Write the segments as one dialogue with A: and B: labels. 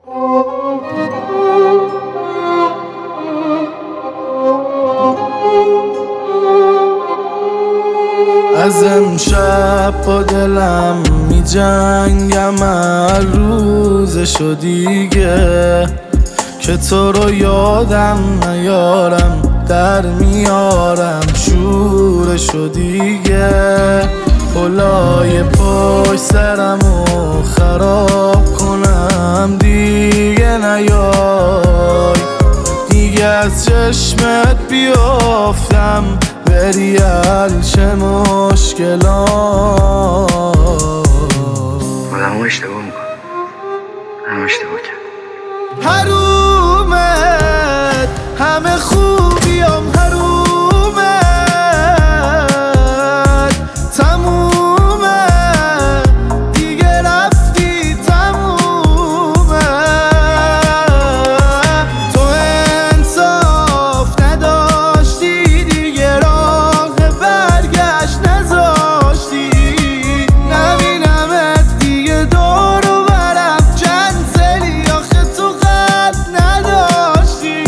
A: از امشب با دلم می جنگم هر روزشو دیگه که تو رو یادم نیارم، در میارم شورشو دیگه. پلای پشت سرمو خراب کنم دیگه نیای، دیگه از چشمت بیافتم بری حل چه مشکلات.
B: آدم ها اشتباه میکن، همه اشتباه کرد.
A: حرومت همه خوبیام، حرومت تمومه دیگه رفتی، تمومه. تو انصاف نداشتی دیگه، راه برگشت نذاشتی، نبینمت دیگه دور و برم، کنسلی آخه تو قد نداشتی.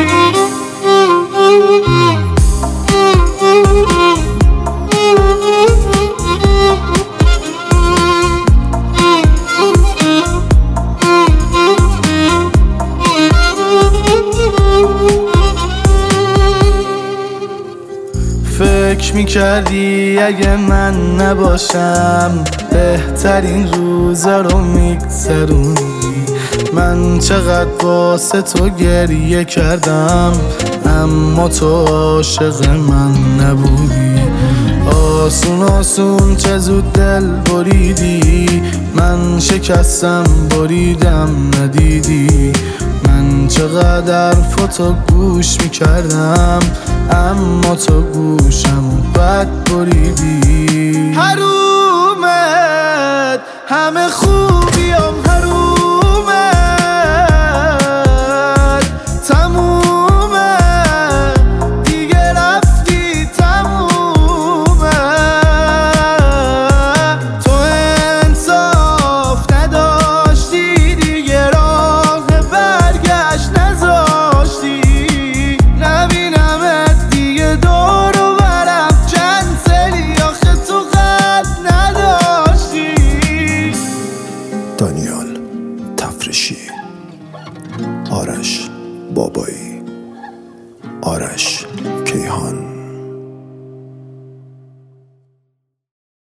A: فکر میکردی اگه من نباشم بهترین روزا رو میگذرونی. من چقدر واسه تو گریه کردم اما تو عاشق من نبودی. آسون آسون چه زود دل بریدی، من شکستم بریدم ندیدی. من چقدر فوتو گوش میکردم اما تو گوشمو بد بریدی. حرومت همه خوبیام، حرومت تمومه دیگه رفتی، تمومه. تو انصاف نداشتی دیگه، راه برگشت نذاشتی، نبینمت دیگه دور و برم، کنسلی آخه تو قد نداشتی.
C: دانیال تفرشی، آرش بابایی.